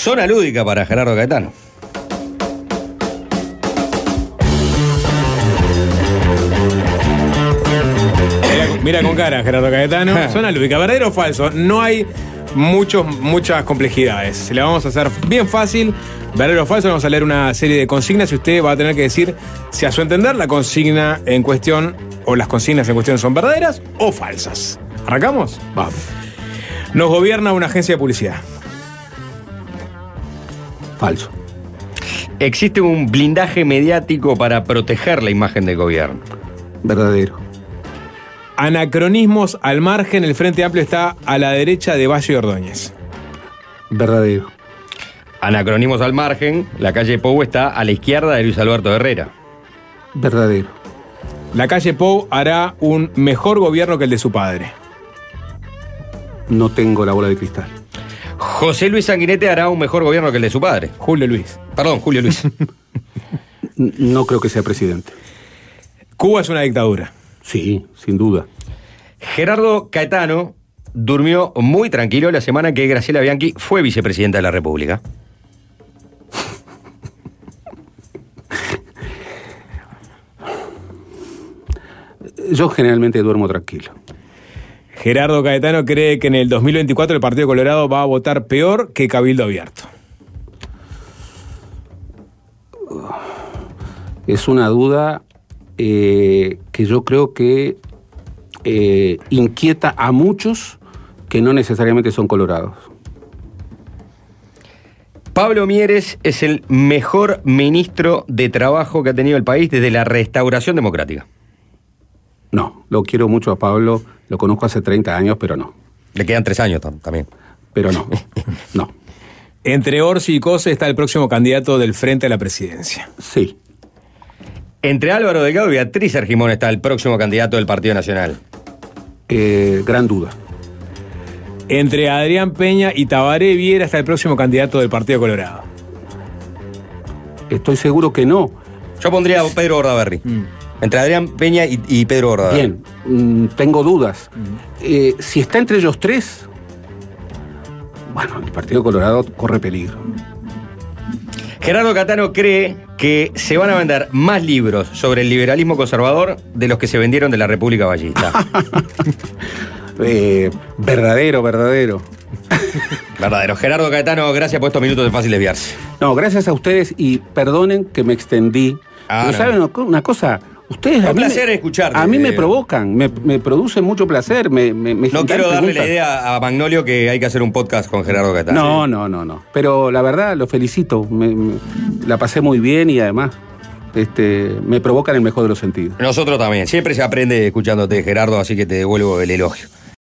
Zona lúdica para Gerardo Caetano. Mira con cara, Gerardo Caetano. Zona lúdica, ¿verdadero o falso? No hay muchas complejidades. Se la vamos a hacer bien fácil. Verdadero o falso, vamos a leer una serie de consignas y usted va a tener que decir si a su entender la consigna en cuestión o las consignas en cuestión son verdaderas o falsas. ¿Arrancamos? Vamos. Nos gobierna una agencia de publicidad. Falso. Existe un blindaje mediático para proteger la imagen del gobierno. Verdadero. Anacronismos al margen, el Frente Amplio está a la derecha de Valle y Ordóñez. Verdadero. Anacronismos al margen, la calle Pou está a la izquierda de Luis Alberto Herrera. Verdadero. La calle Pou hará un mejor gobierno que el de su padre. No tengo la bola de cristal. José Luis Sanguinetti hará un mejor gobierno que el de su padre. Julio Luis. Perdón, Julio Luis. No creo que sea presidente. Cuba es una dictadura. Sí, sin duda. Gerardo Caetano durmió muy tranquilo la semana que Graciela Bianchi fue vicepresidenta de la República. Yo generalmente duermo tranquilo. Gerardo Caetano cree que en el 2024 el Partido Colorado va a votar peor que Cabildo Abierto. Es una duda que yo creo que inquieta a muchos que no necesariamente son colorados. Pablo Mieres es el mejor ministro de Trabajo que ha tenido el país desde la Restauración Democrática. No, lo quiero mucho a Pablo, lo conozco hace 30 años, pero no. Le quedan 3 años también. Pero no, no. Entre Orsi y Cose está el próximo candidato del Frente a la Presidencia. Sí. Entre Álvaro Delgado y Beatriz Argimón está el próximo candidato del Partido Nacional. Gran duda. Entre Adrián Peña y Tabaré Viera está el próximo candidato del Partido Colorado. Estoy seguro que no. Yo pondría a Pedro Bordaberry. Entre Adrián Peña y Pedro Bordaberry. Bien, tengo dudas. Si está entre ellos tres, bueno, el Partido Colorado corre peligro. Gerardo Caetano cree que se van a vender más libros sobre el liberalismo conservador de los que se vendieron de la República Ballista. Verdadero. Verdadero. Gerardo Caetano, gracias por estos minutos de Fácil Desviarse. No, gracias a ustedes y perdonen que me extendí. Pero no. ¿saben una cosa? Ustedes Un placer escucharte. A mí me provocan, me producen mucho placer. Me no quiero darle la idea a Magnolio que hay que hacer un podcast con Gerardo Caetano. No. Pero la verdad, lo felicito. La pasé muy bien y además me provocan el mejor de los sentidos. Nosotros también. Siempre se aprende escuchándote, Gerardo, así que te devuelvo el elogio.